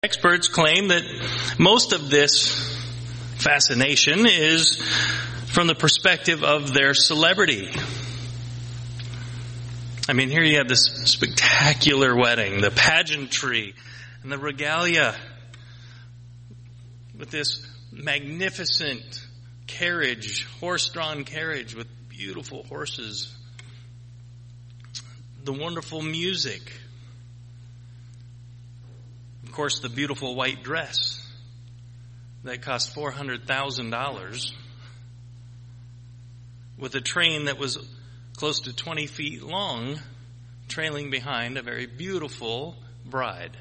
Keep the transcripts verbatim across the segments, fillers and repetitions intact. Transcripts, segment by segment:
Experts claim that most of this fascination is from the perspective of their celebrity. I mean, here you have this spectacular wedding, the pageantry and the regalia with this magnificent carriage, horse-drawn carriage with beautiful horses, the wonderful music. Of course, the beautiful white dress that cost four hundred thousand dollars with a train that was close to twenty feet long, trailing behind a very beautiful bride.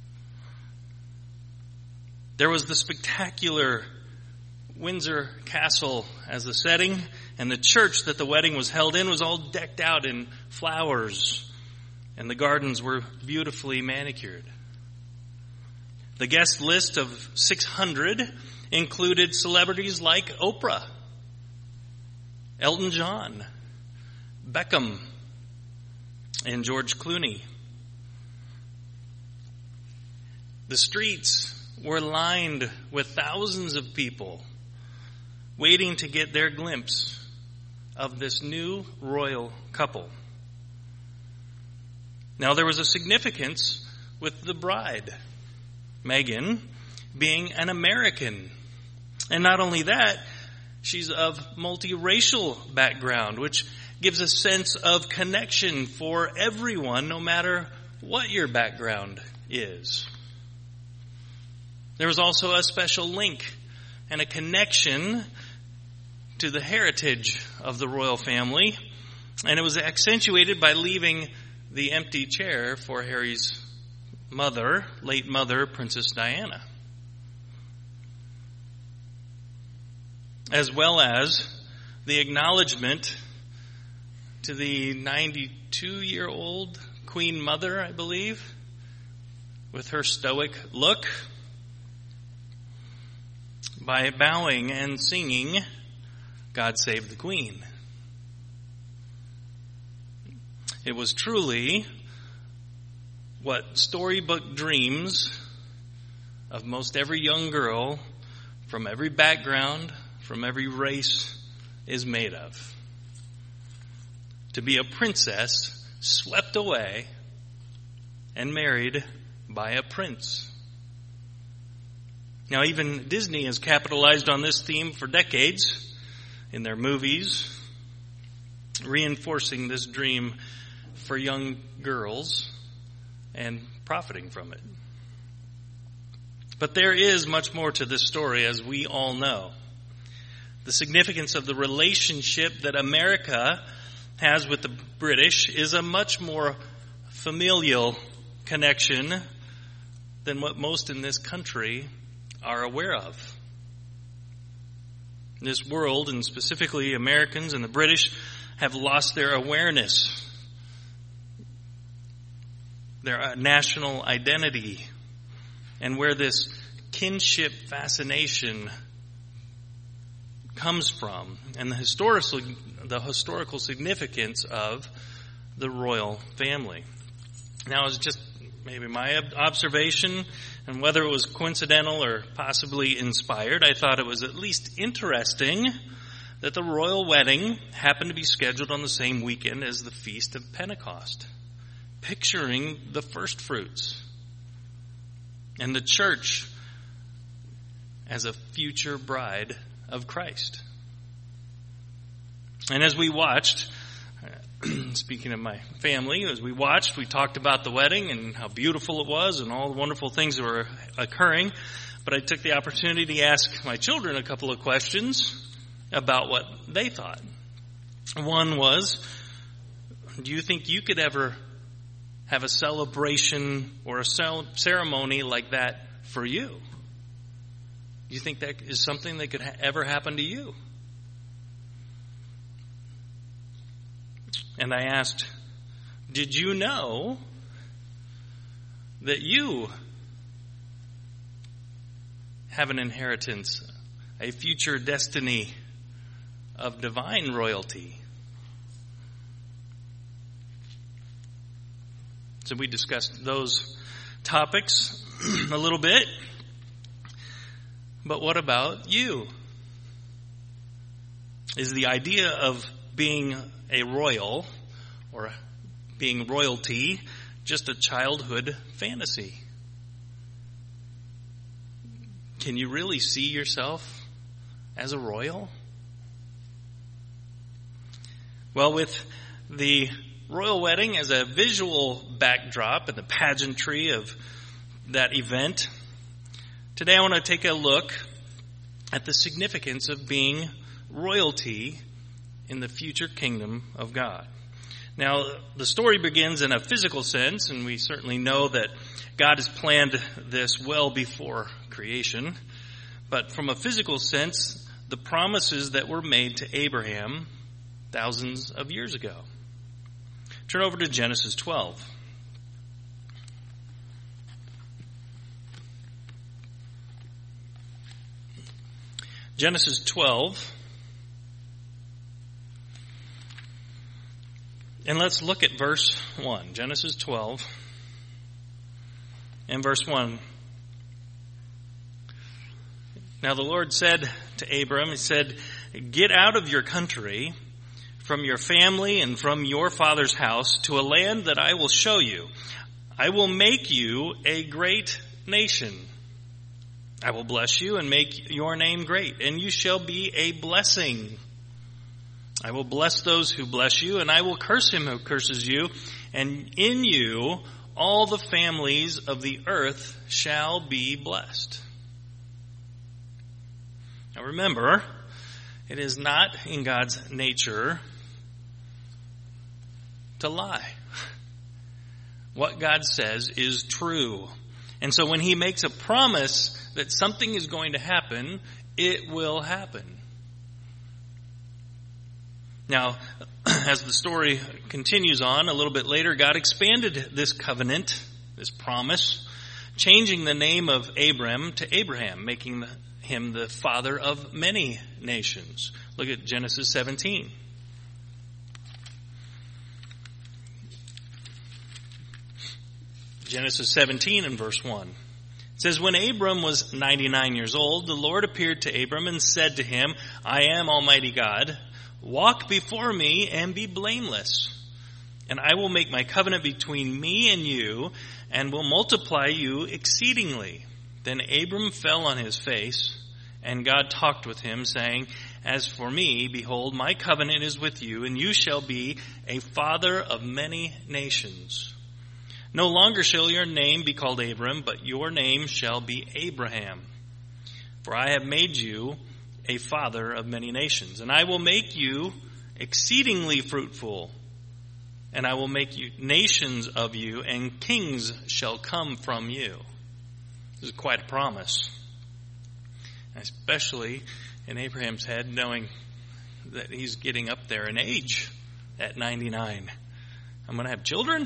There was the spectacular Windsor Castle as the setting, and the church that the wedding was held in was all decked out in flowers, and the gardens were beautifully manicured. The guest list of six hundred included celebrities like Oprah, Elton John, Beckham, and George Clooney. The streets were lined with thousands of people waiting to get their glimpse of this new royal couple. Now, there was a significance with the bride, Meghan, being an American. And not only that, she's of multiracial background, which gives a sense of connection for everyone, no matter what your background is. There was also a special link and a connection to the heritage of the royal family, and it was accentuated by leaving the empty chair for Harry's mother, late mother, Princess Diana, as well as the acknowledgement to the ninety-two-year-old Queen Mother, I believe, with her stoic look, by bowing and singing God Save the Queen. It was truly what storybook dreams of most every young girl from every background, from every race is made of. To be a princess swept away and married by a prince. Now, even Disney has capitalized on this theme for decades in their movies, reinforcing this dream for young girls and profiting from it. But there is much more to this story, as we all know. The significance of the relationship that America has with the British is a much more familial connection than what most in this country are aware of. This world, and specifically Americans and the British, have lost their awareness, their national identity, and where this kinship fascination comes from, and the historical, the historical significance of the royal family. Now, it's just maybe my observation, and whether it was coincidental or possibly inspired, I thought it was at least interesting that the royal wedding happened to be scheduled on the same weekend as the Feast of Pentecost, picturing the first fruits and the church as a future bride of Christ. And as we watched, speaking of my family, as we watched, we talked about the wedding and how beautiful it was and all the wonderful things that were occurring. But I took the opportunity to ask my children a couple of questions about what they thought. One was, do you think you could ever have a celebration or a ceremony like that for you? Do you think that is something that could ha- ever happen to you? And I asked, did you know that you have an inheritance, a future destiny of divine royalty? So we discussed those topics a little bit. But what about you? Is the idea of being a royal or being royalty just a childhood fantasy? Can you really see yourself as a royal? Well, with the royal wedding as a visual backdrop and the pageantry of that event, today I want to take a look at the significance of being royalty in the future kingdom of God. Now, the story begins in a physical sense, and we certainly know that God has planned this well before creation. But from a physical sense, the promises that were made to Abraham thousands of years ago. Turn over to Genesis twelve. Genesis twelve. And let's look at verse one. Genesis twelve and verse one. Now the Lord said to Abram, he said, "Get out of your country, from your family and from your father's house, to a land that I will show you. I will make you a great nation. I will bless you and make your name great, and you shall be a blessing. I will bless those who bless you, and I will curse him who curses you, and in you all the families of the earth shall be blessed." Now remember, it is not in God's nature to lie. What God says is true. And so when he makes a promise that something is going to happen, it will happen. Now, as the story continues on, a little bit later, God expanded this covenant, this promise, changing the name of Abram to Abraham, making him the father of many nations. Look at Genesis seventeen. Genesis seventeen and verse one. It says, "When Abram was ninety-nine years old, the Lord appeared to Abram and said to him, 'I am Almighty God. Walk before me and be blameless. And I will make my covenant between me and you, and will multiply you exceedingly.' Then Abram fell on his face, and God talked with him, saying, 'As for me, behold, my covenant is with you, and you shall be a father of many nations. No longer shall your name be called Abram, but your name shall be Abraham. For I have made you a father of many nations, and I will make you exceedingly fruitful, and I will make you nations of you, and kings shall come from you.'" This is quite a promise, especially in Abraham's head, knowing that he's getting up there in age at ninety-nine. I'm going to have children?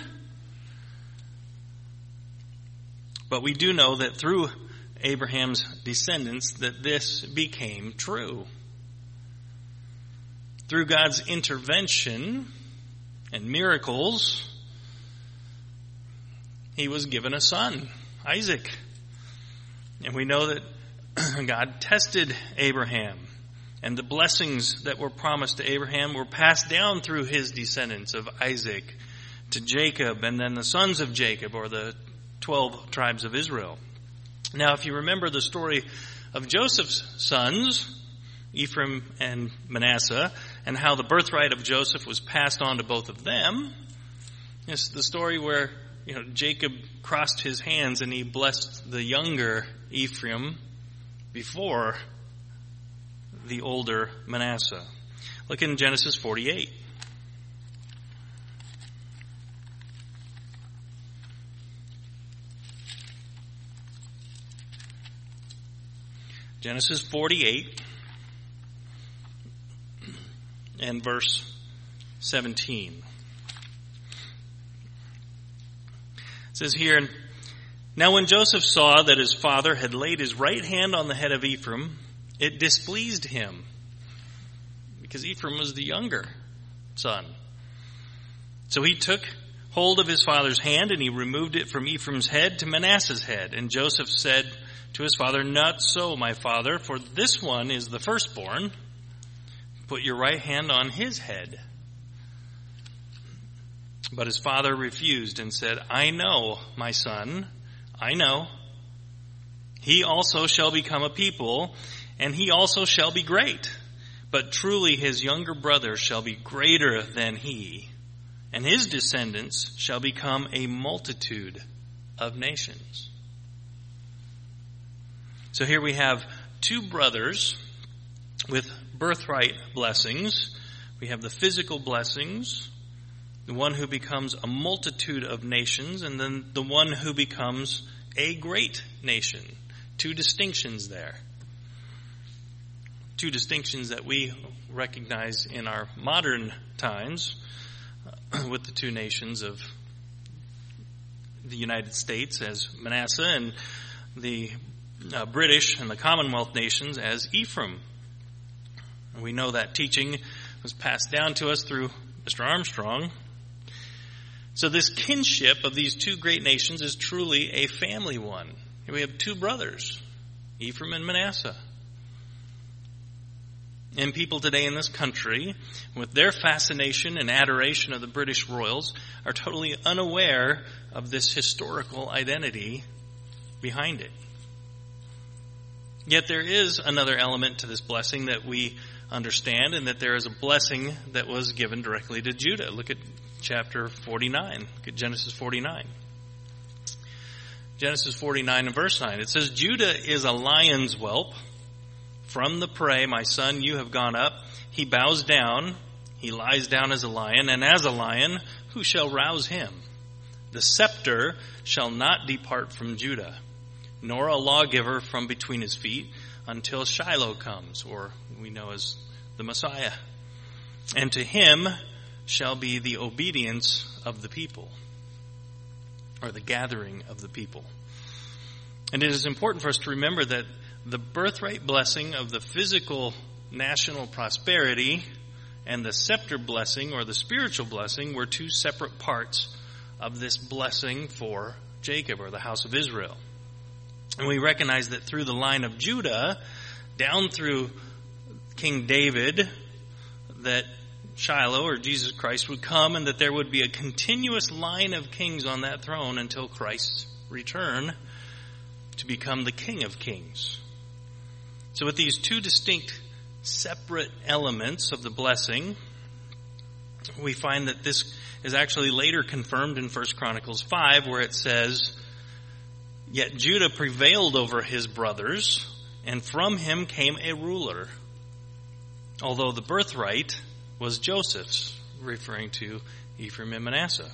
But we do know that through Abraham's descendants that this became true. Through God's intervention and miracles, he was given a son, Isaac. And we know that God tested Abraham, and the blessings that were promised to Abraham were passed down through his descendants of Isaac to Jacob, and then the sons of Jacob, or the twelve tribes of Israel. Now, if you remember the story of Joseph's sons, Ephraim and Manasseh, and how the birthright of Joseph was passed on to both of them, it's the story where, you know, Jacob crossed his hands and he blessed the younger Ephraim before the older Manasseh. Look in Genesis forty-eight. Genesis forty-eight and verse seventeen. It says here, "Now when Joseph saw that his father had laid his right hand on the head of Ephraim, it displeased him," because Ephraim was the younger son. "So he took hold of his father's hand, and he removed it from Ephraim's head to Manasseh's head. And Joseph said to his father, "Not so, my father, for this one is the firstborn. Put your right hand on his head." But his father refused and said, "I know, my son, I know. He also shall become a people, and he also shall be great. But truly his younger brother shall be greater than he, and his descendants shall become a multitude of nations." So here we have two brothers with birthright blessings. We have the physical blessings, the one who becomes a multitude of nations, and then the one who becomes a great nation. Two distinctions there. Two distinctions that we recognize in our modern times uh, with the two nations of the United States as Manasseh and the uh, British and the Commonwealth nations as Ephraim. And we know that teaching was passed down to us through Mister Armstrong. So this kinship of these two great nations is truly a family one. Here we have two brothers, Ephraim and Manasseh. And people today in this country, with their fascination and adoration of the British royals, are totally unaware of this historical identity behind it. Yet there is another element to this blessing that we understand, and that there is a blessing that was given directly to Judah. Look at chapter forty-nine. Look at Genesis forty-nine. Genesis forty-nine and verse nine. It says, "Judah is a lion's whelp. From the prey, my son, you have gone up. He bows down. He lies down as a lion. And as a lion, who shall rouse him? The scepter shall not depart from Judah, nor a lawgiver from between his feet, until Shiloh comes," or we know as the Messiah. "And to him shall be the obedience of the people," or the gathering of the people. And it is important for us to remember that the birthright blessing of the physical national prosperity and the scepter blessing, or the spiritual blessing, were two separate parts of this blessing for Jacob, or the house of Israel. And we recognize that through the line of Judah, down through King David, that Shiloh, or Jesus Christ, would come, and that there would be a continuous line of kings on that throne until Christ's return to become the King of Kings. So with these two distinct, separate elements of the blessing, we find that this is actually later confirmed in First Chronicles five, where it says, "Yet Judah prevailed over his brothers, and from him came a ruler, although the birthright was Joseph's," referring to Ephraim and Manasseh.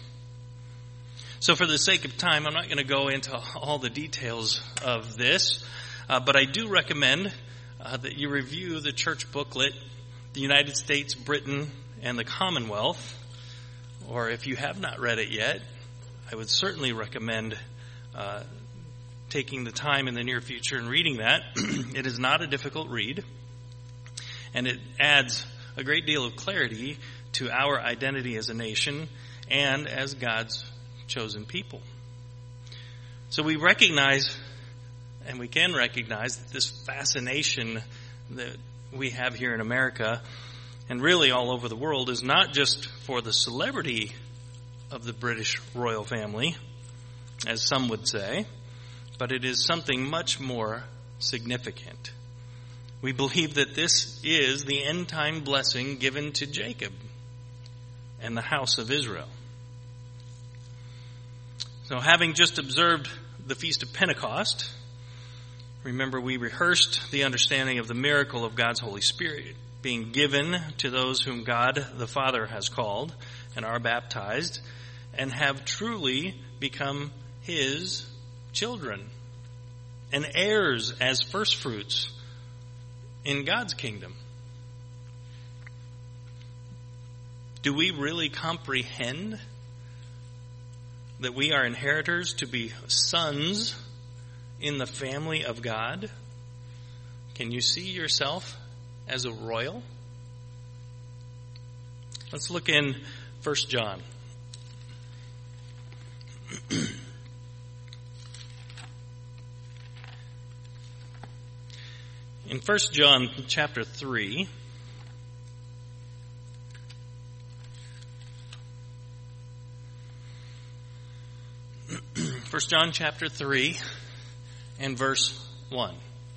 So for the sake of time, I'm not going to go into all the details of this, uh, but I do recommend uh, that you review the church booklet, The United States, Britain, and the Commonwealth. Or if you have not read it yet, I would certainly recommend uh, taking the time in the near future and reading that. It is not a difficult read, and it adds a great deal of clarity to our identity as a nation and as God's chosen people. So we recognize, and we can recognize, that this fascination that we have here in America, and really all over the world, is not just for the celebrity of the British royal family, as some would say, but it is something much more significant. We believe that this is the end-time blessing given to Jacob and the house of Israel. So having just observed the Feast of Pentecost, remember we rehearsed the understanding of the miracle of God's Holy Spirit being given to those whom God the Father has called and are baptized and have truly become His children and heirs as firstfruits in God's kingdom. Do we really comprehend that we are inheritors to be sons in the family of God? Can you see yourself as a royal? Let's look in First John. In First John chapter three, First John chapter three and verse one.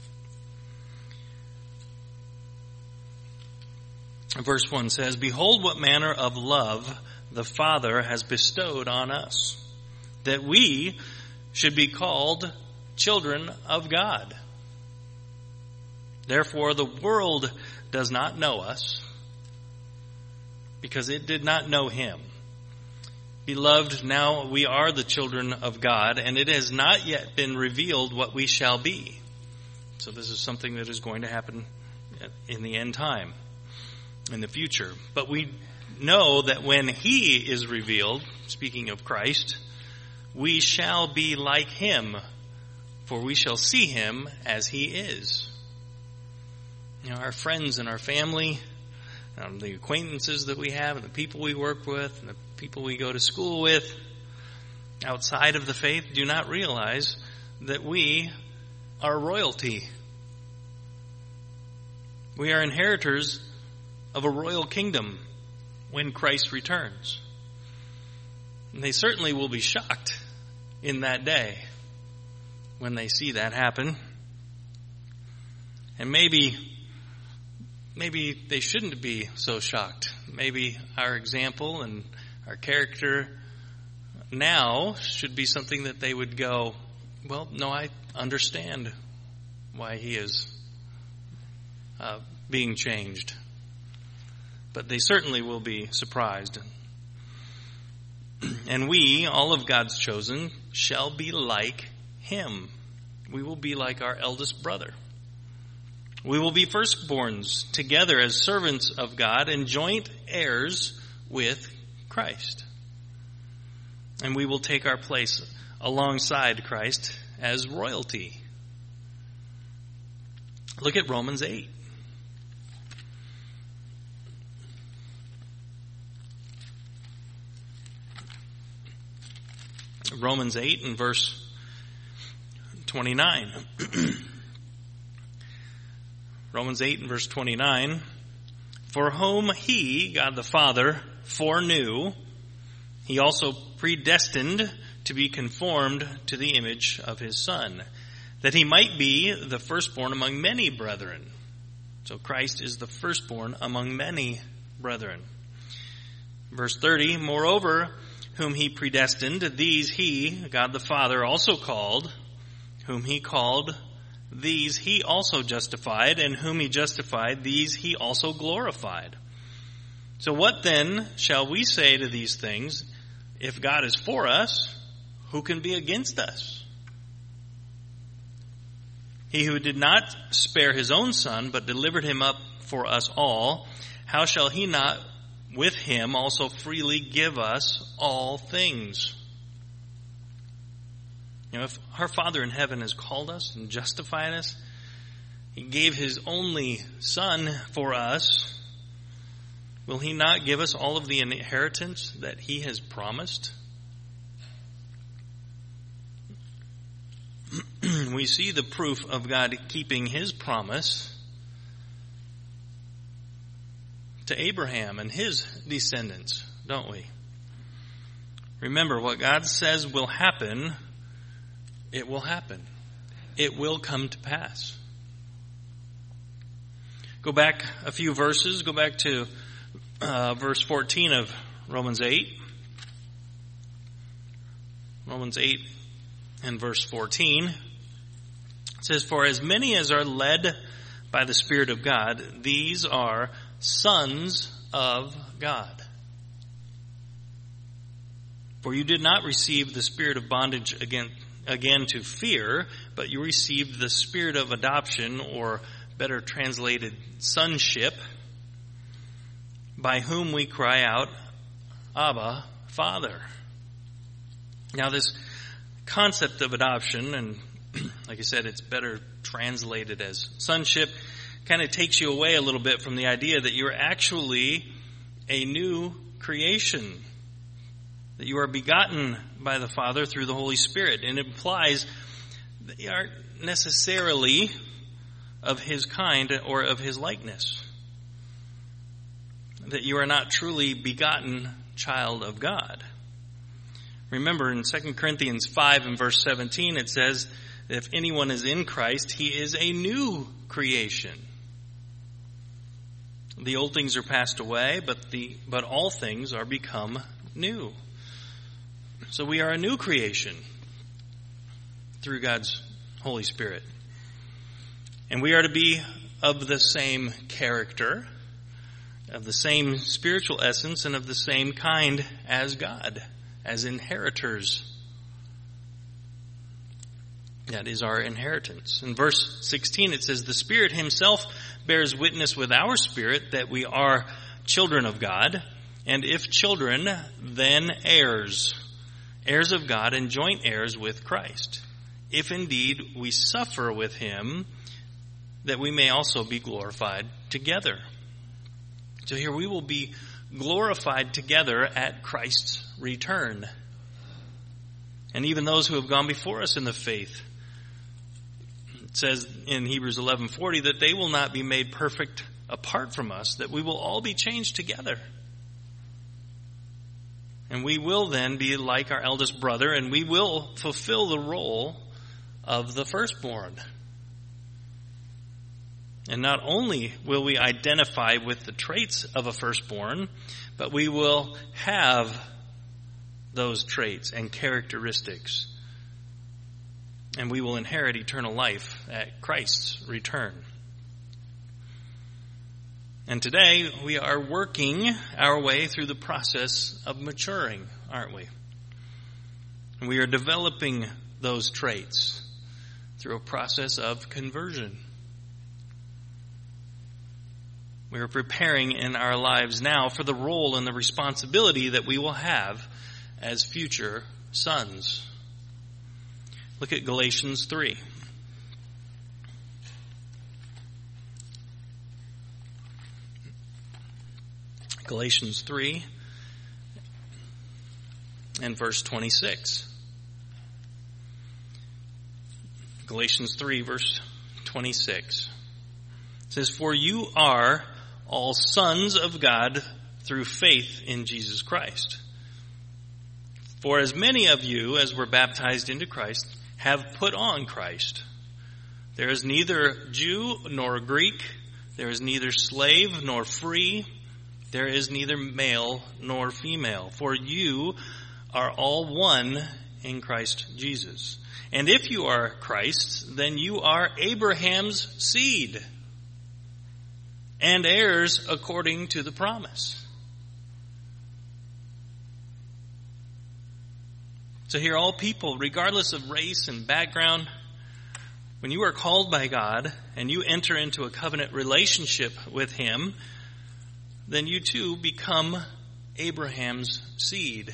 Verse one says, "Behold what manner of love the Father has bestowed on us, that we should be called children of God. Therefore the world does not know us, because it did not know him. Beloved, now we are the children of God, and it has not yet been revealed what we shall be." So this is something that is going to happen in the end time, in the future. "But we know that when he is revealed," speaking of Christ, "we shall be like him, for we shall see him as he is." You know, our friends and our family, um, the acquaintances that we have, and the people we work with, and the people we go to school with, outside of the faith, do not realize that we are royalty. We are inheritors of a royal kingdom when Christ returns. And they certainly will be shocked in that day when they see that happen. And maybe maybe they shouldn't be so shocked. Maybe our example and our character now should be something that they would go, "Well, no, I understand why he is uh, being changed." But they certainly will be surprised. "And we, all of God's chosen, shall be like him." We will be like our eldest brother. "We will be firstborns together as servants of God and joint heirs with Christ. And we will take our place alongside Christ as royalty." Look at Romans eight. Romans eight and verse twenty-nine. Romans eight and verse twenty-nine. "For whom he," God the Father, "foreknew, he also predestined to be conformed to the image of his Son, that he might be the firstborn among many brethren." So Christ is the firstborn among many brethren. Verse thirty, "Moreover, whom he predestined, these he," God the Father, "also called. Whom he called, these he also justified. And whom he justified, these he also glorified." So what then shall we say to these things? If God is for us, who can be against us? He who did not spare his own Son, but delivered him up for us all, how shall he not with him also freely give us all things? You know, if our Father in heaven has called us and justified us, he gave his only Son for us, will he not give us all of the inheritance that he has promised? We see the proof of God keeping his promise to Abraham and his descendants, don't we? Remember, what God says will happen, it will happen. It will come to pass. Go back a few verses. Go back to uh, verse fourteen of Romans eight. Romans eight and verse fourteen. It says, "For as many as are led by the Spirit of God, these are sons of God. For you did not receive the spirit of bondage again, again to fear, but you received the spirit of adoption," or better translated, sonship, "by whom we cry out, Abba, Father." Now this concept of adoption, and like I said, it's better translated as sonship, kind of takes you away a little bit from the idea that you're actually a new creation, that you are begotten by the Father through the Holy Spirit. And it implies that you aren't necessarily of his kind or of his likeness. That you are not truly begotten child of God. Remember in Second Corinthians five and verse seventeen, it says, if anyone is in Christ, he is a new creation. The old things are passed away, but the but all things are become new. So we are a new creation through God's Holy Spirit. And we are to be of the same character, of the same spiritual essence, and of the same kind as God, as inheritors. That is our inheritance. In verse sixteen it says, the Spirit himself bears witness with our spirit that we are children of God, and if children, then heirs, heirs of God and joint heirs with Christ, if indeed we suffer with him, that we may also be glorified together. So here we will be glorified together at Christ's return. And even those who have gone before us in the faith, it says in Hebrews eleven forty that they will not be made perfect apart from us, that we will all be changed together. And we will then be like our eldest brother, and we will fulfill the role of the firstborn. And not only will we identify with the traits of a firstborn, but we will have those traits and characteristics. And we will inherit eternal life at Christ's return. And today we are working our way through the process of maturing, aren't we? And we are developing those traits through a process of conversion. We are preparing in our lives now for the role and the responsibility that we will have as future sons. Look at Galatians three. Galatians three and verse twenty-six. Galatians three verse twenty-six. It says, for you are all sons of God through faith in Jesus Christ. For as many of you as were baptized into Christ have put on Christ. There is neither Jew nor Greek. There is neither slave nor free. There is neither male nor female. For you are all one in Christ Jesus. And if you are Christ's, then you are Abraham's seed and heirs according to the promise. So here all people, regardless of race and background, when you are called by God and you enter into a covenant relationship with him, then you too become Abraham's seed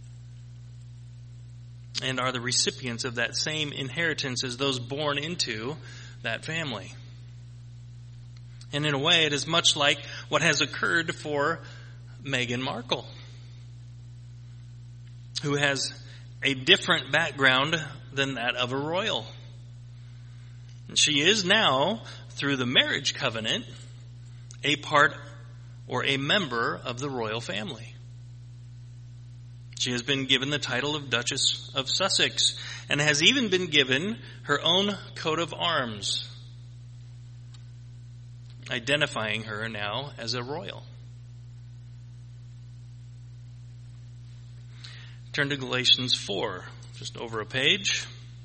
and are the recipients of that same inheritance as those born into that family. And in a way, it is much like what has occurred for Meghan Markle, who has a different background than that of a royal. And she is now, through the marriage covenant, a part or a member of the royal family. She has been given the title of Duchess of Sussex and has even been given her own coat of arms, identifying her now as a royal. Turn to Galatians four, just over a page.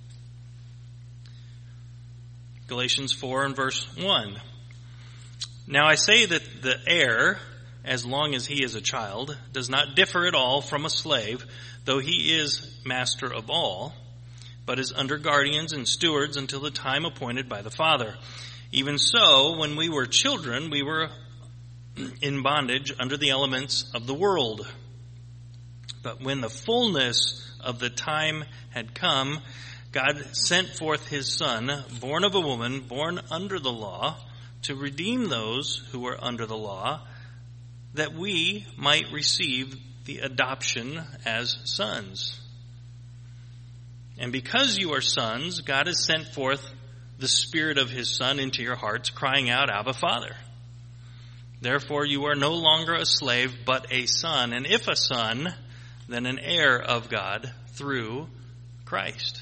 Galatians four and verse one. Now I say that the heir, as long as he is a child, does not differ at all from a slave, though he is master of all, but is under guardians and stewards until the time appointed by the Father. Even so, when we were children, we were in bondage under the elements of the world. But when the fullness of the time had come, God sent forth his Son, born of a woman, born under the law, to redeem those who were under the law, that we might receive the adoption as sons. And because you are sons, God has sent forth the Spirit of His Son into your hearts, crying out, Abba, Father. Therefore you are no longer a slave, but a son. And if a son, then an heir of God through Christ.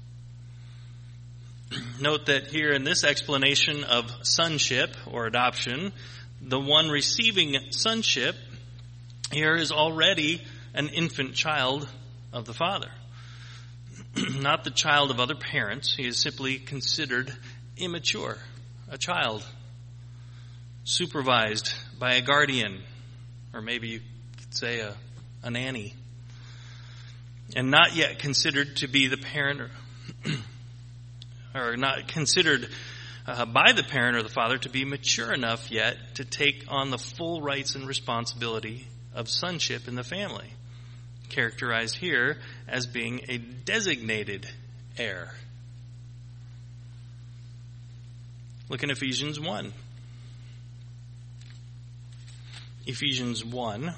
Note that here in this explanation of sonship or adoption, the one receiving sonship here is already an infant child of the Father. Not the child of other parents. He is simply considered immature, a child, supervised by a guardian, or maybe you could say a, a nanny, and not yet considered to be the parent, or, or not considered uh, by the parent or the father to be mature enough yet to take on the full rights and responsibility of sonship in the family, characterized here as being a designated heir. Look in Ephesians one. Ephesians one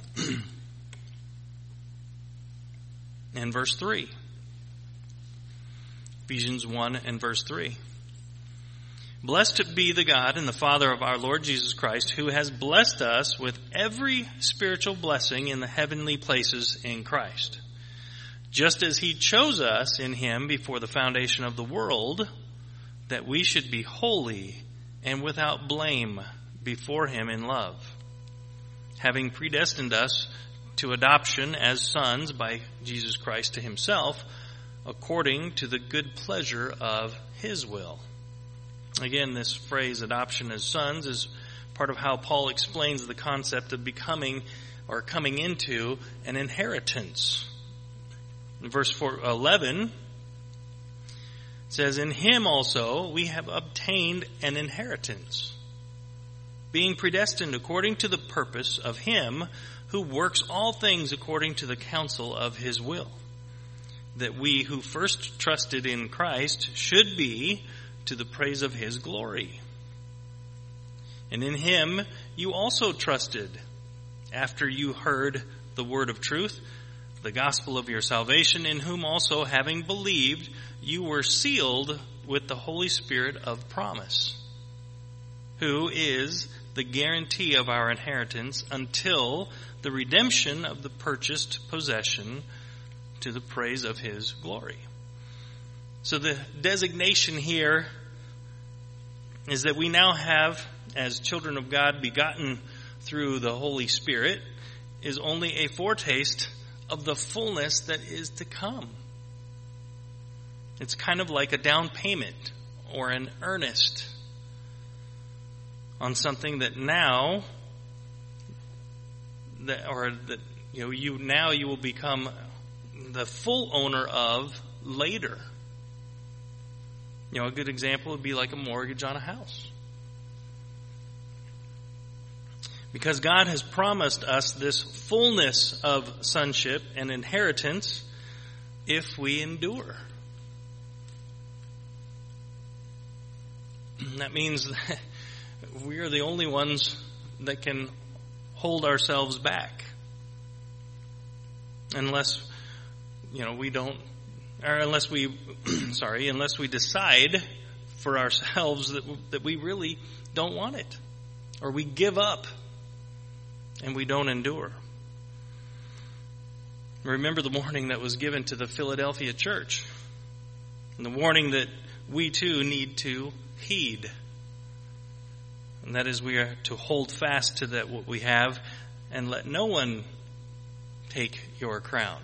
and verse three. Ephesians one and verse three. Blessed be the God and the Father of our Lord Jesus Christ, who has blessed us with every spiritual blessing in the heavenly places in Christ, just as He chose us in Him before the foundation of the world, that we should be holy and without blame before Him in love, having predestined us to adoption as sons by Jesus Christ to Himself, according to the good pleasure of His will. Again, this phrase, adoption as sons, is part of how Paul explains the concept of becoming or coming into an inheritance. In verse eleven, it says, in Him also we have obtained an inheritance, being predestined according to the purpose of Him who works all things according to the counsel of His will, that we who first trusted in Christ should be to the praise of His glory. And in Him you also trusted, after you heard the word of truth, the gospel of your salvation, in whom also, having believed, you were sealed with the Holy Spirit of promise, who is the guarantee of our inheritance until the redemption of the purchased possession, to the praise of His glory. So the designation here is that we now have, as children of God begotten through the Holy Spirit, is only a foretaste of the fullness that is to come. It's kind of like a down payment or an earnest on something that now, that or that you know you now you will become the full owner of later. You know, a good example would be like a mortgage on a house. Because God has promised us this fullness of sonship and inheritance if we endure. That means that we are the only ones that can hold ourselves back. Unless, you know, we don't, or unless we, sorry, unless we decide for ourselves that, that we really don't want it. Or we give up and we don't endure. Remember the warning that was given to the Philadelphia church. And the warning that we too need to heed. And that is, we are to hold fast to that what we have and let no one take your crown.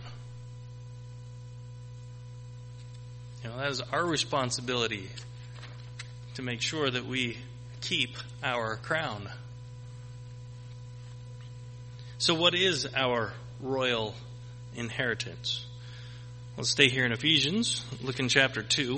You know, that is our responsibility to make sure that we keep our crown. So what is our royal inheritance? Let's stay here in Ephesians. Look in chapter two.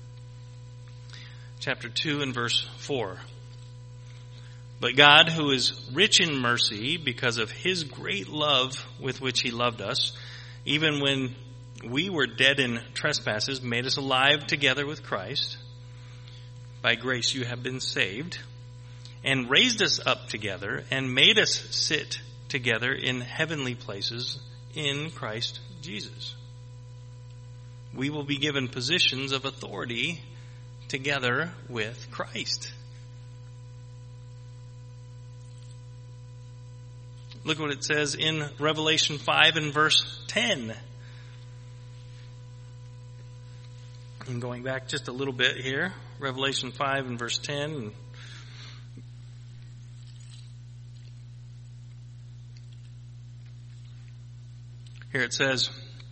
Chapter two and verse four. But God, who is rich in mercy, because of His great love with which He loved us, even when we were dead in trespasses, made us alive together with Christ. By grace you have been saved, and raised us up together, and made us sit together in heavenly places in Christ Jesus. We will be given positions of authority together with Christ. Look what it says in Revelation five and verse ten. And going back just a little bit here, Revelation five and verse ten. Here it says,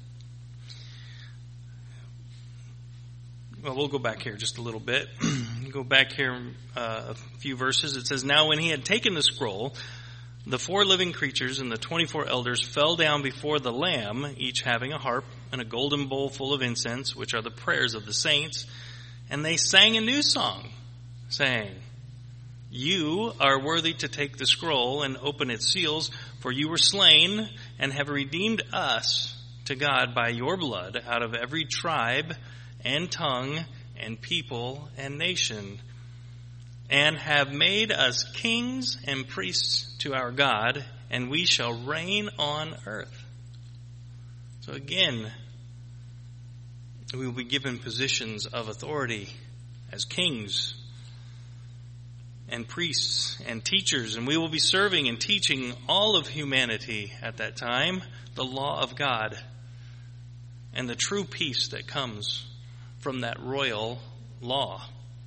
well, we'll go back here just a little bit. Go back here uh, a few verses. It says, "Now when he had taken the scroll, the four living creatures and the twenty-four elders fell down before the Lamb, each having a harp and a golden bowl full of incense, which are the prayers of the saints. And they sang a new song, saying, 'You are worthy to take the scroll and open its seals, for you were slain and have redeemed us to God by your blood out of every tribe and tongue and people and nation, and have made us kings and priests to our God, and we shall reign on earth.'" So again, we will be given positions of authority as kings and priests and teachers, and we will be serving and teaching all of humanity at that time the law of God and the true peace that comes from that royal law.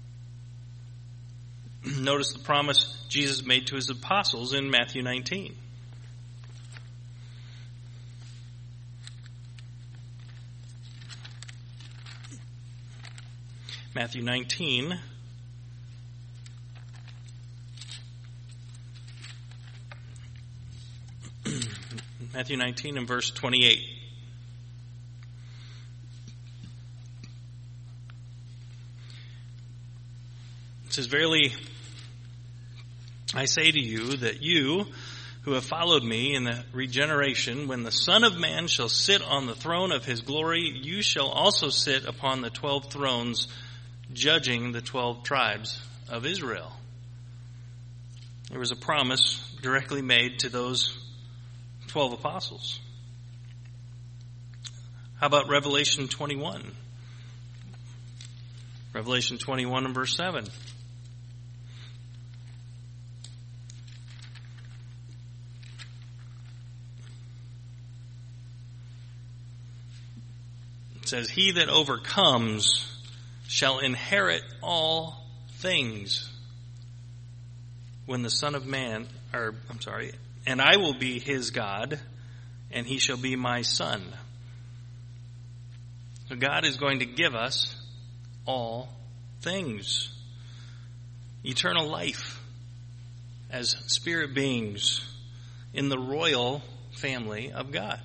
Notice the promise Jesus made to his apostles in Matthew nineteen. Matthew nineteen. Matthew nineteen and verse twenty-eight. It says, "Verily, I say to you that you who have followed me in the regeneration, when the Son of Man shall sit on the throne of his glory, you shall also sit upon the twelve thrones, judging the twelve tribes of Israel." There was a promise directly made to those twelve apostles. How about Revelation twenty-one? Revelation twenty-one and verse seven. It says, "He that overcomes shall inherit all things when the Son of Man, or I'm sorry, and I will be his God, and he shall be my son." So God is going to give us all things. Eternal life as spirit beings in the royal family of God.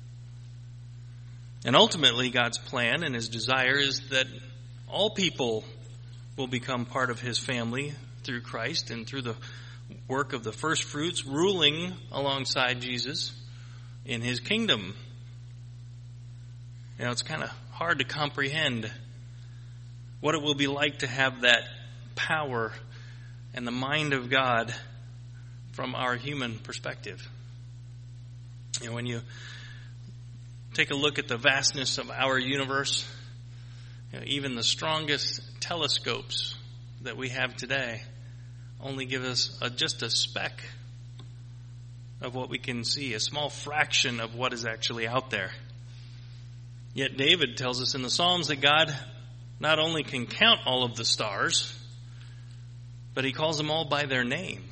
And ultimately, God's plan and his desire is that all people will become part of his family through Christ and through the work of the first fruits, ruling alongside Jesus in his kingdom. You know, it's kind of hard to comprehend what it will be like to have that power and the mind of God from our human perspective. You know, when you take a look at the vastness of our universe, you know, even the strongest telescopes that we have today only give us a, just a speck of what we can see, a small fraction of what is actually out there. Yet David tells us in the Psalms that God not only can count all of the stars, but he calls them all by their name.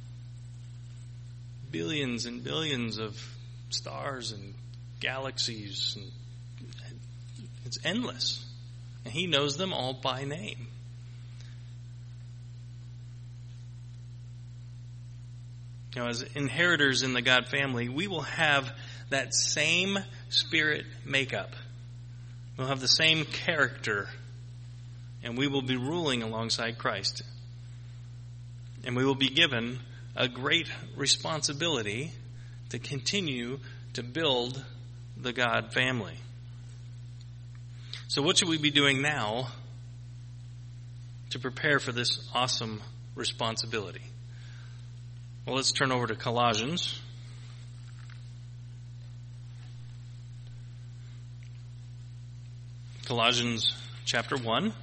Billions and billions of stars and galaxies, and it's endless. And he knows them all by name. You know, as inheritors in the God family, we will have that same spirit makeup. We'll have the same character, and we will be ruling alongside Christ. And we will be given a great responsibility to continue to build the God family. So what should we be doing now to prepare for this awesome responsibility? Well, let's turn over to Colossians. Colossians chapter one.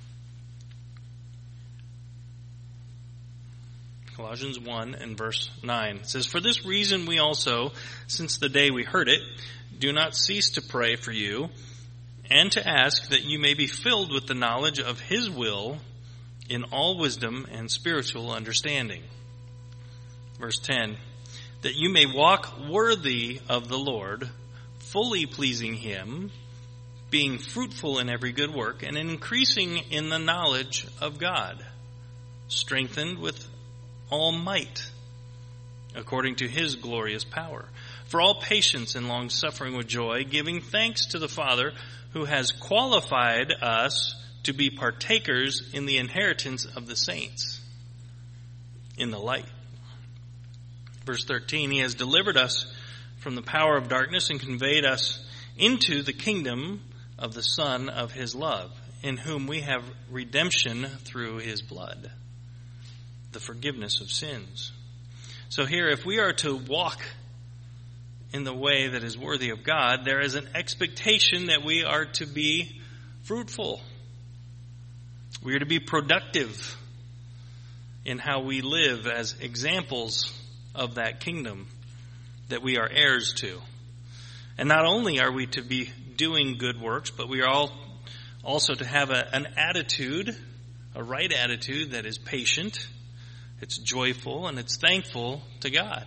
Colossians one and verse nine. It says, "For this reason we also, since the day we heard it, do not cease to pray for you and to ask that you may be filled with the knowledge of His will in all wisdom and spiritual understanding." Verse ten, "That you may walk worthy of the Lord, fully pleasing Him, being fruitful in every good work, and increasing in the knowledge of God, strengthened with all might, according to His glorious power, for all patience and long suffering with joy, giving thanks to the Father who has qualified us to be partakers in the inheritance of the saints in the light." Verse thirteen, "He has delivered us from the power of darkness and conveyed us into the kingdom of the Son of His love, in whom we have redemption through His blood, the forgiveness of sins." So here, if we are to walk in the way that is worthy of God, there is an expectation that we are to be fruitful. We are to be productive in how we live as examples of that kingdom that we are heirs to. And not only are we to be doing good works, but we are all also to have a, an attitude, a right attitude that is patient, it's joyful, and it's thankful to God.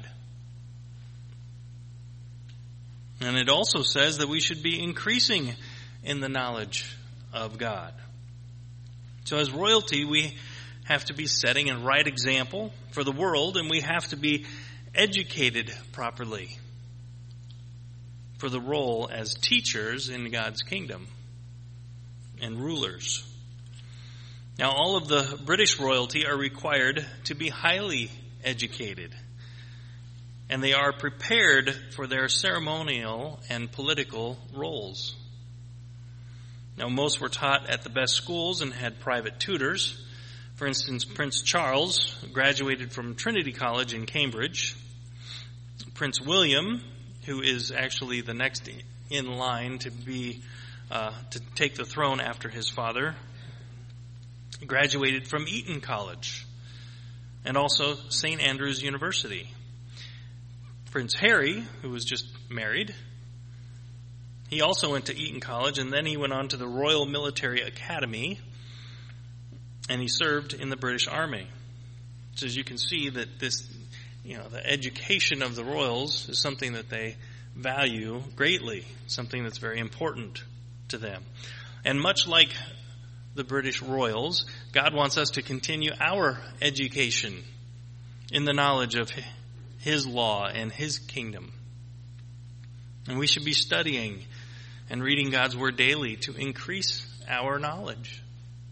And it also says that we should be increasing in the knowledge of God. So as royalty, we have to be setting a right example for the world, and we have to be educated properly for the role as teachers in God's kingdom and rulers. Now, all of the British royalty are required to be highly educated, and they are prepared for their ceremonial and political roles. Now, most were taught at the best schools and had private tutors. For instance, Prince Charles graduated from Trinity College in Cambridge. Prince William, who is actually the next in line to be uh, to take the throne after his father, graduated from Eton College and also Saint Andrews University. Prince Harry, who was just married, he also went to Eton College, and then he went on to the Royal Military Academy, and he served in the British Army. So as you can see that this, you know, the education of the royals is something that they value greatly, something that's very important to them. And much like the British royals, God wants us to continue our education in the knowledge of His law and His kingdom. And we should be studying and reading God's Word daily to increase our knowledge.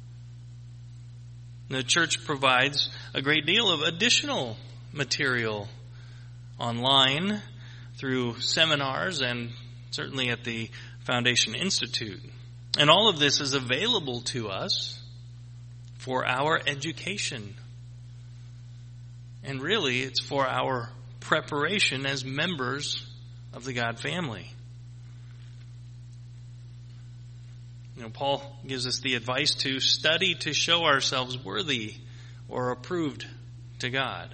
The church provides a great deal of additional material online through seminars and certainly at the Foundation Institute. And all of this is available to us for our education. And really, it's for our preparation as members of the God family. You know, Paul gives us the advice to study to show ourselves worthy or approved to God.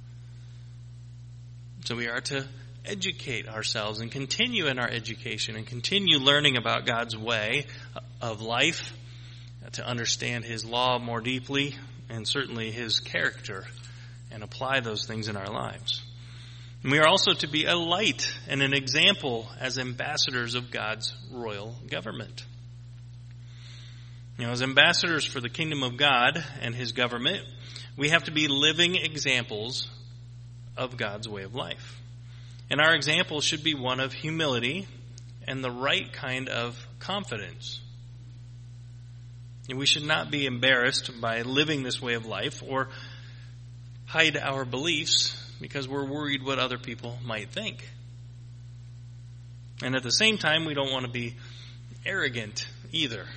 So we are to educate ourselves and continue in our education and continue learning about God's way of life, to understand His law more deeply and certainly His character, and apply those things in our lives. And we are also to be a light and an example as ambassadors of God's royal government. You know, as ambassadors for the kingdom of God and His government, we have to be living examples of God's way of life. And our example should be one of humility and the right kind of confidence. And we should not be embarrassed by living this way of life or hide our beliefs because we're worried what other people might think. And at the same time, we don't want to be arrogant either.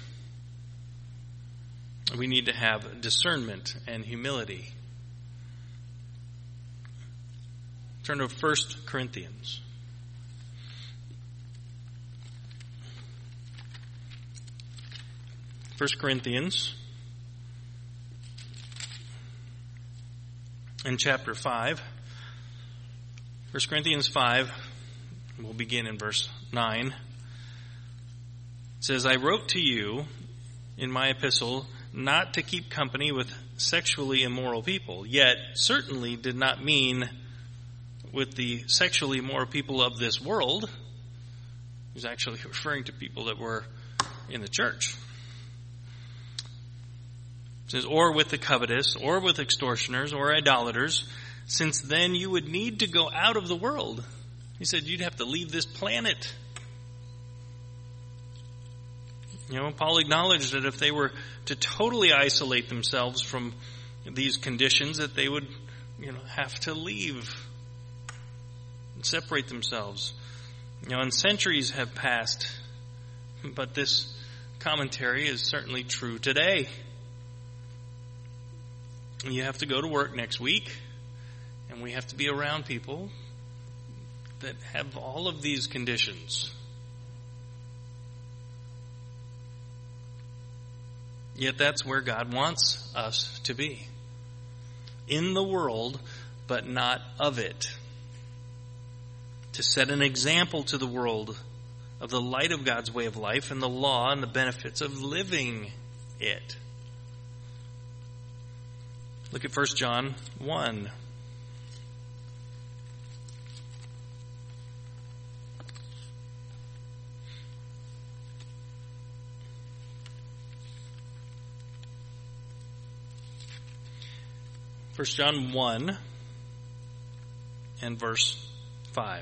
We need to have discernment and humility. Turn to First Corinthians. First Corinthians in chapter five. First Corinthians five, we'll begin in verse nine. It says, I wrote to you in my epistle not to keep company with sexually immoral people, yet certainly did not mean with the sexually immoral people of this world. He's actually referring to people that were in the church. It says, or with the covetous, or with extortioners, or idolaters, since then you would need to go out of the world. He said you'd have to leave this planet. You know, Paul acknowledged that if they were to totally isolate themselves from these conditions, that they would, you know, have to leave and separate themselves. You know, and centuries have passed, but this commentary is certainly true today. You have to go to work next week, and we have to be around people that have all of these conditions. Yet that's where God wants us to be. In the world, but not of it. To set an example to the world of the light of God's way of life and the law and the benefits of living it. Look at First John one. First John one and verse five.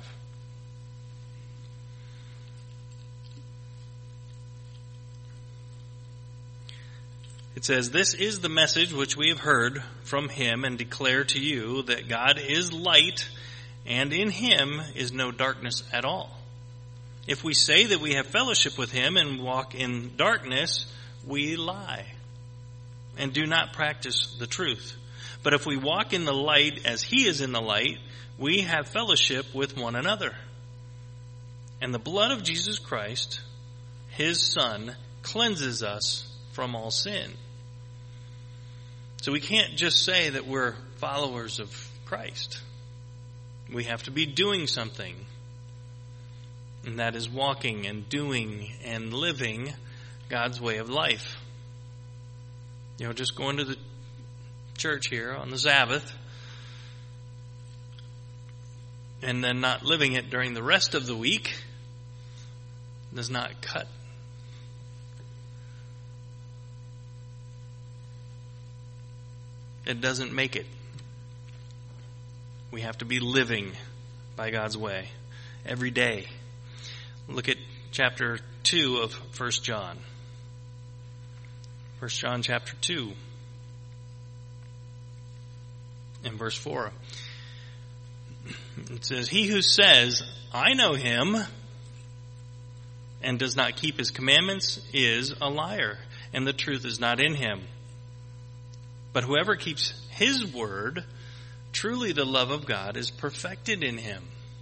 It says, this is the message which we have heard from him and declare to you, that God is light, and in him is no darkness at all. If we say that we have fellowship with him and walk in darkness, we lie and do not practice the truth. But if we walk in the light as he is in the light, we have fellowship with one another. And the blood of Jesus Christ, his Son, cleanses us from all sin. So we can't just say that we're followers of Christ. We have to be doing something. And that is walking and doing and living God's way of life. You know, just going to the church here on the Sabbath and then not living it during the rest of the week does not cut. It doesn't make it. We have to be living by God's way every day. Look at chapter two of First John. First John chapter two and verse four. It says, he who says, I know him, and does not keep his commandments is a liar, and the truth is not in him. But whoever keeps his word, truly the love of God is perfected in him.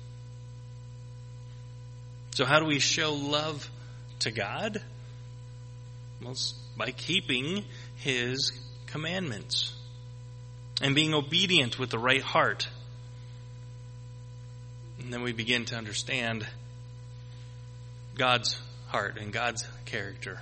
So how do we show love to God? Well, it's by keeping his commandments and being obedient with the right heart. And then we begin to understand God's heart and God's character.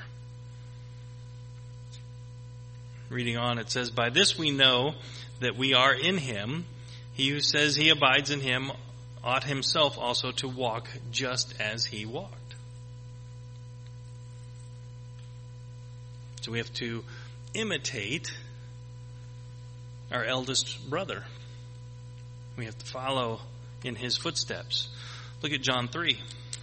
Reading on, it says, by this we know that we are in him. He who says he abides in him ought himself also to walk just as he walked. So we have to imitate our eldest brother. We have to follow in his footsteps. Look at John three.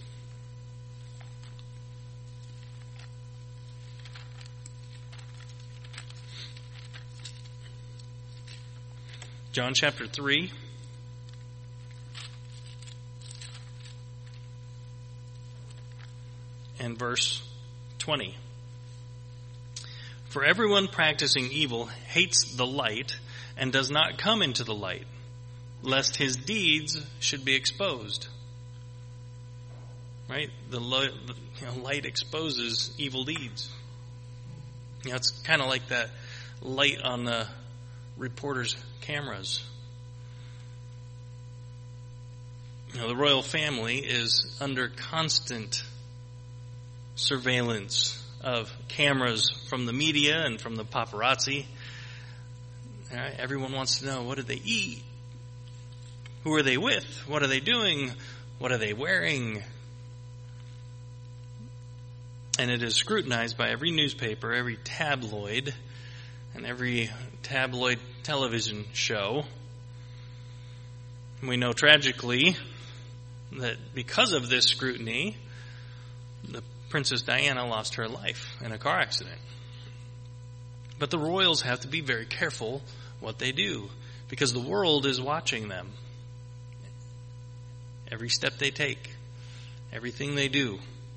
John chapter three. And verse twenty. For everyone practicing evil hates the light and does not come into the light, lest his deeds should be exposed. Right? The light, you know, light exposes evil deeds. You know, it's kind of like that light on the reporters' cameras. You know, the royal family is under constant surveillance of cameras from the media and from the paparazzi. All right, everyone wants to know, what did they eat? Who are they with? What are they doing? What are they wearing? And it is scrutinized by every newspaper, every tabloid, and every tabloid television show. We know tragically that because of this scrutiny, the Princess Diana lost her life in a car accident. But the royals have to be very careful what they do, because the world is watching them. Every step they take, everything they do.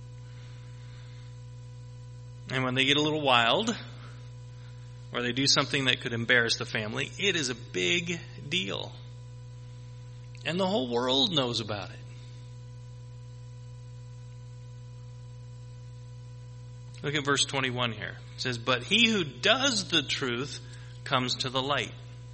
And when they get a little wild, or they do something that could embarrass the family, it is a big deal. And the whole world knows about it. Look at verse twenty-one here. It says, "But he who does the truth comes to the light,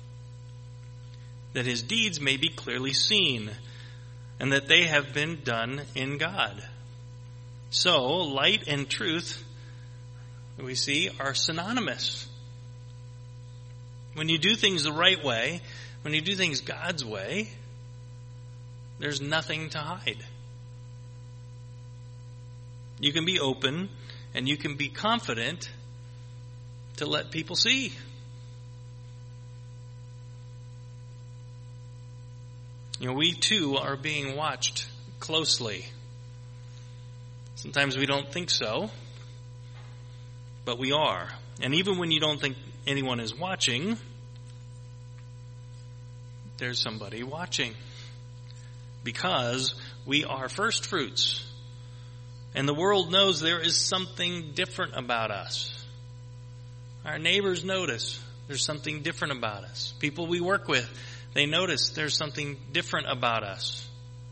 that his deeds may be clearly seen, and that they have been done in God." So, light and truth, we see, are synonymous. When you do things the right way, when you do things God's way, there's nothing to hide. You can be open and you can be confident to let people see. You know, we too are being watched closely. Sometimes we don't think so, but we are. And even when you don't think anyone is watching, there's somebody watching. Because we are first fruits. And the world knows there is something different about us. Our neighbors notice there's something different about us. People we work with, they notice there's something different about us.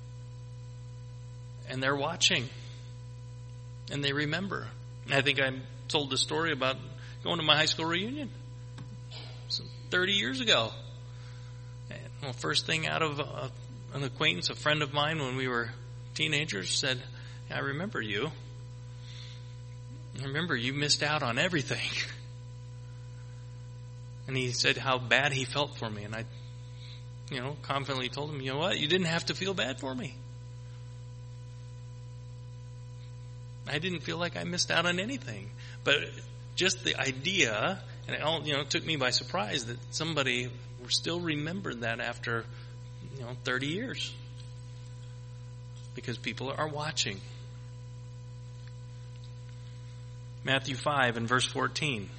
And they're watching. And they remember. I think I told the story about going to my high school reunion thirty years ago. And, well, first thing out of a, an acquaintance, a friend of mine when we were teenagers, said, "I remember you. I remember you missed out on everything." And he said how bad he felt for me. And I, you know, confidently told him, "You know what? You didn't have to feel bad for me. I didn't feel like I missed out on anything." But just the idea, and it all, you know, took me by surprise that somebody still remembered that after, you know, thirty years. Because people are watching. Matthew five and verse fourteen.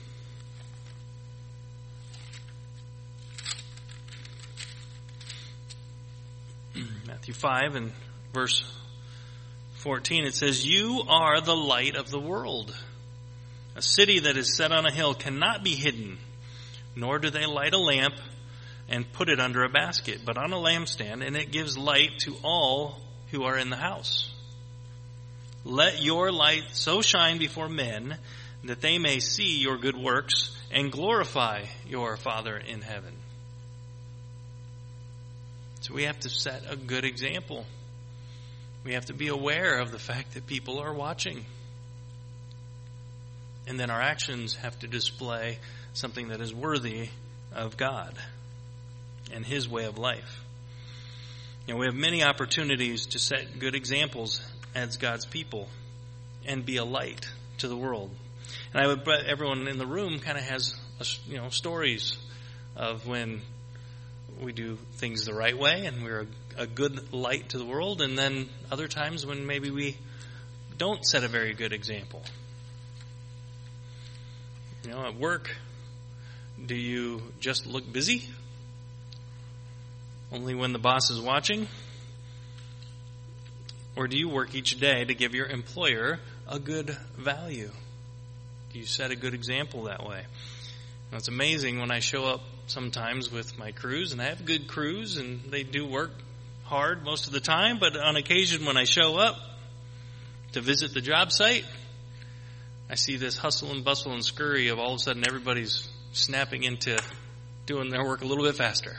Matthew five and verse fourteen, it says, "You are the light of the world. A city that is set on a hill cannot be hidden, nor do they light a lamp and put it under a basket, but on a lampstand, and it gives light to all who are in the house. Let your light so shine before men that they may see your good works and glorify your Father in heaven." So we have to set a good example. We have to be aware of the fact that people are watching. And then our actions have to display something that is worthy of God and His way of life. You know, we have many opportunities to set good examples as God's people and be a light to the world. And I would bet everyone in the room kind of has, you know, stories of when we do things the right way and we're a, a good light to the world, and then other times when maybe we don't set a very good example. You know, at work, do you just look busy? Only when the boss is watching? Or do you work each day to give your employer a good value? Do you set a good example that way? Now, it's amazing when I show up sometimes with my crews, and I have good crews, and they do work hard most of the time, but on occasion when I show up to visit the job site, I see this hustle and bustle and scurry of all of a sudden everybody's snapping into doing their work a little bit faster.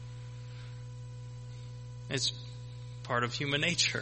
It's part of human nature.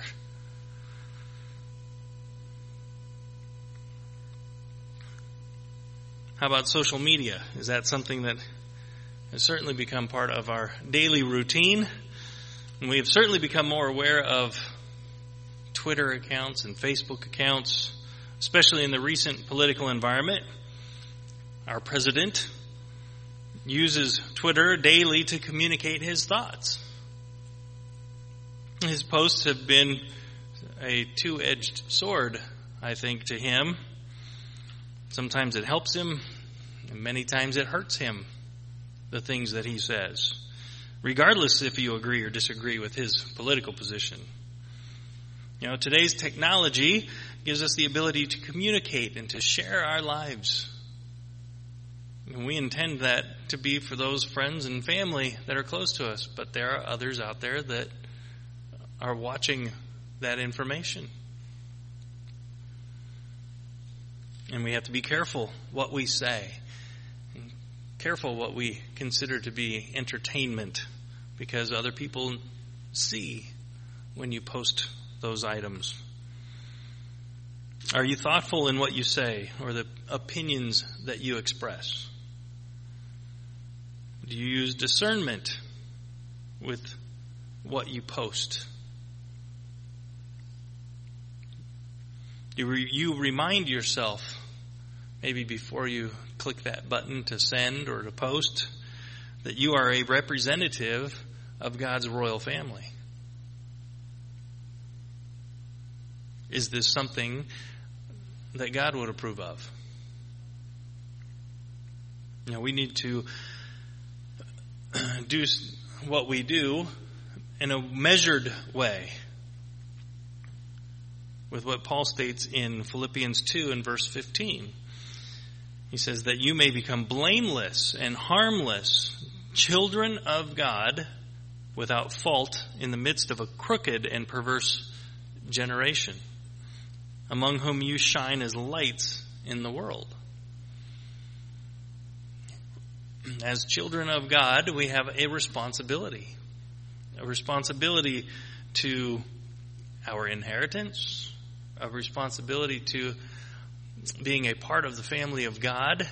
How about social media? Is that something that has certainly become part of our daily routine? And we have certainly become more aware of Twitter accounts and Facebook accounts, especially in the recent political environment. Our president uses Twitter daily to communicate his thoughts. His posts have been a two-edged sword, I think, to him. Sometimes it helps him, and many times it hurts him, the things that he says, regardless if you agree or disagree with his political position. You know, today's technology gives us the ability to communicate and to share our lives. And we intend that to be for those friends and family that are close to us, but there are others out there that are watching that information. And we have to be careful what we say, and careful what we consider to be entertainment, because other people see when you post those items. Are you thoughtful in what you say or the opinions that you express? Do you use discernment with what you post? Do you remind yourself, maybe before you click that button to send or to post, that you are a representative of God's royal family? Is this something that God would approve of? You know, we need to do what we do in a measured way, with what Paul states in Philippians two and verse fifteen. He says that you may become blameless and harmless, children of God, without fault in the midst of a crooked and perverse generation, among whom you shine as lights in the world. As children of God, we have a responsibility. A responsibility to our inheritance, a responsibility to being a part of the family of God,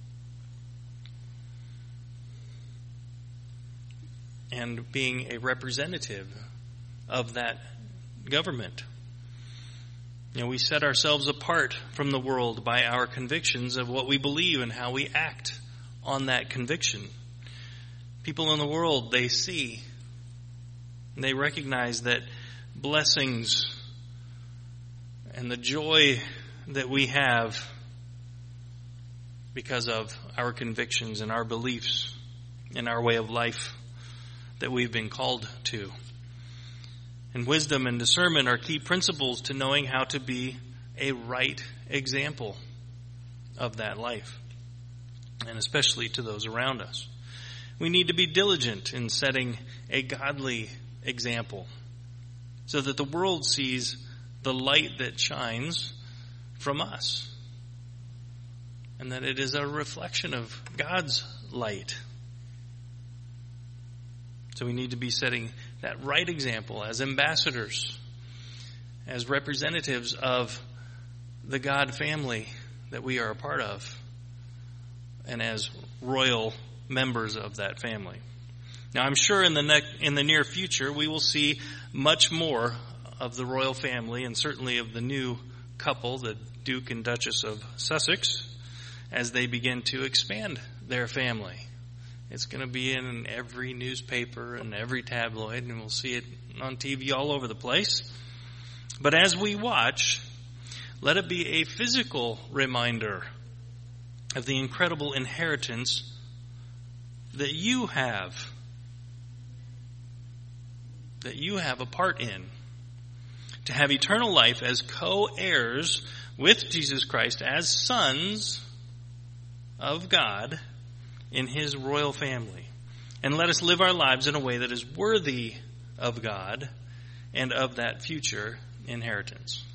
and being a representative of that government. You know, we set ourselves apart from the world by our convictions of what we believe and how we act on that conviction. People in the world, they see, and they recognize that blessings and the joy that we have because of our convictions and our beliefs and our way of life that we've been called to. And wisdom and discernment are key principles to knowing how to be a right example of that life, and especially to those around us. We need to be diligent in setting a godly example so that the world sees the light that shines from us, and that it is a reflection of God's light. So we need to be setting that right example as ambassadors, as representatives of the God family that we are a part of, and as royal members of that family. Now, I'm sure in the ne- in the near future we will see much more of the royal family, and certainly of the new couple, the Duke and Duchess of Sussex, as they begin to expand their family. It's going to be in every newspaper and every tabloid, and we'll see it on T V all over the place. But as we watch, let it be a physical reminder of the incredible inheritance that you have, that you have a part in, to have eternal life as co-heirs with Jesus Christ, as sons of God in His royal family. And let us live our lives in a way that is worthy of God and of that future inheritance.